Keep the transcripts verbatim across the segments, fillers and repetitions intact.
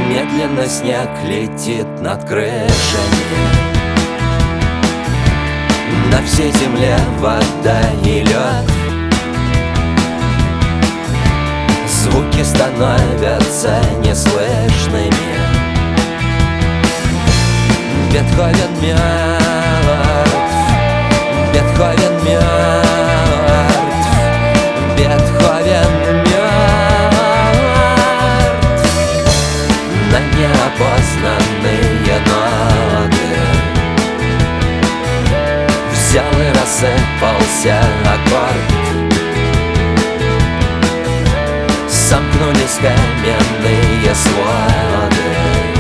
Медленно снег летит над крышами, на всей земле вода и лед. Звуки становятся неслышными. Бетховен мертв, Бетховен мертв, Бетховен мертв. На неопознанные ноты взял и рассыпался аккорд. Сомкнулись каменные своды.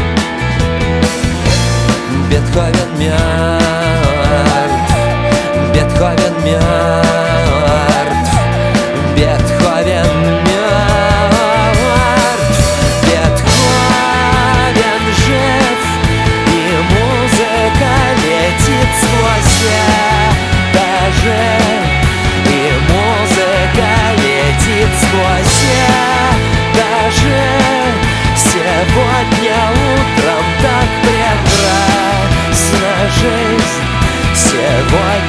Бетховен мертв, Бетховен мертв, Бетховен мертв. Бетховен жив, и музыка летит сквозь этажи, и музыка летит сквозь этажи. Сегодня утром так прекрасна жизнь, сегодня